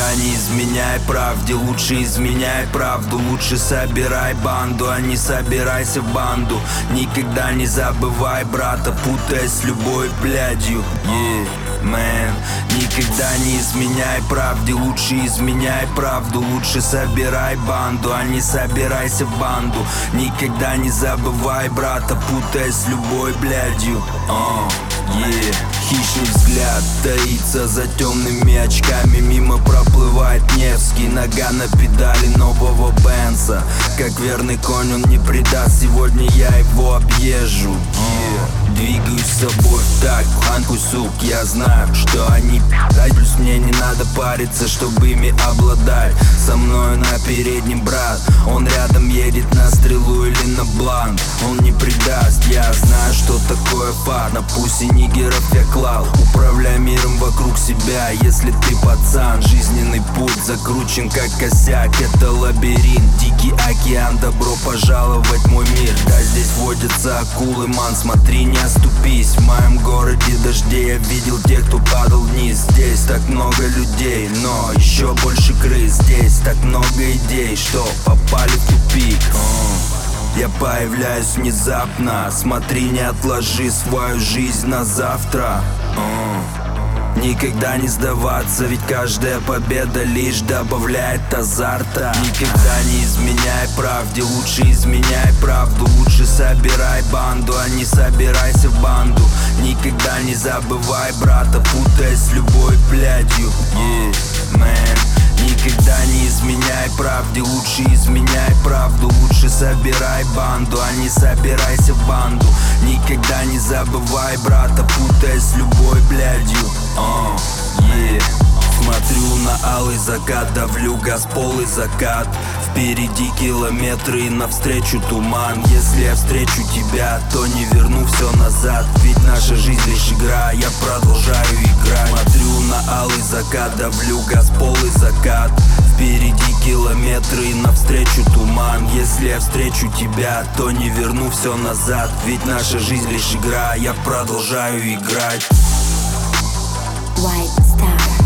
Никогда не изменяй правде, лучше изменяй правду. Лучше собирай банду, а не собирайся в банду. Никогда не забывай брата, путаясь с любой блядью. Man. Никогда не изменяй правде, лучше изменяй правду. Лучше собирай банду, а не собирайся в банду. Никогда не забывай брата, путаясь с любой блядью. Хищный взгляд таится за темными очками. Мимо проплывает Невский, нога на педали нового Бенца. Как верный конь он не предаст, сегодня я его объезжу. Двигаюсь с собой в такт, ханку сук, я знаю, что они пи***ать. Плюс мне не надо париться, чтобы ими обладать. Со мною на переднем брат, он рядом едет на стрелу или на бланк. Он не предаст, я знаю, что такое фат. На пусе нигеров я клал, управляй миром вокруг себя, если ты пацан. Жизненный путь закручен как косяк, это лабиринт, дикий океан, добро пожаловать в мой мир. Да, здесь водятся акулы, ман, смотри, не оступись. В моем городе дождей я видел тех, кто падал вниз. Здесь так много людей, но еще больше крыс. Здесь так много идей, что попали в тупик. Я появляюсь внезапно, смотри, не отложи свою жизнь на завтра. Никогда не сдаваться, ведь каждая победа лишь добавляет азарта. Никогда не изменяй правде, лучше изменяй правду. Лучше собирай банду, а не собирайся в банду. Никогда не забывай брата, путаясь с любой блядью. Man. Никогда не изменяй правде, лучше изменяй правду. Лучше собирай банду, а не собирайся в банду. Никогда не забывай брата, путаясь с любой блядью. Смотрю на алый закат, давлю газ, полый закат. Впереди километры и навстречу туман. Если я встречу тебя, то не верну все назад. Ведь наша жизнь лишь игра, я продолжаю играть. Смотрю на алый закат, давлю газ, полый закат. Впереди километры и навстречу туман. Если я встречу тебя, то не верну все назад. Ведь наша жизнь лишь игра, я продолжаю играть. White Star.